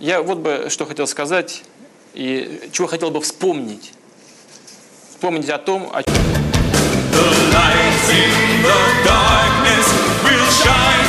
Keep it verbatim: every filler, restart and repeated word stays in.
Я вот бы что хотел сказать и чего хотел бы вспомнить. Вспомнить о том, о чем...